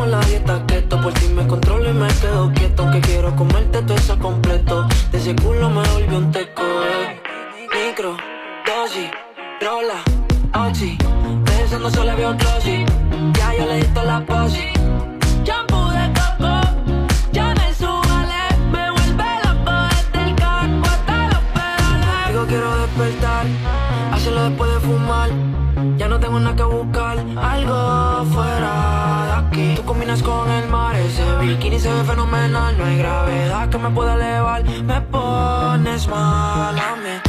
la dieta keto. Por ti me controlo y me quedo quieto, aunque quiero comerte todo eso completo. De ese culo me volvió un teco, Micro, dosis, rola, oxi. Pensando solo veo glossy. Ya yo le di toda la posi. Shampoo de coco, ya me subale. Me vuelve loco desde el carro hasta los pedales. Digo quiero despertar, hacerlo después de fumar. Ya no tengo nada que buscar, algo fuera de aquí. Tú combinas con el mar, ese bikini se ve fenomenal. No hay gravedad que me pueda elevar, me pones mal a mí.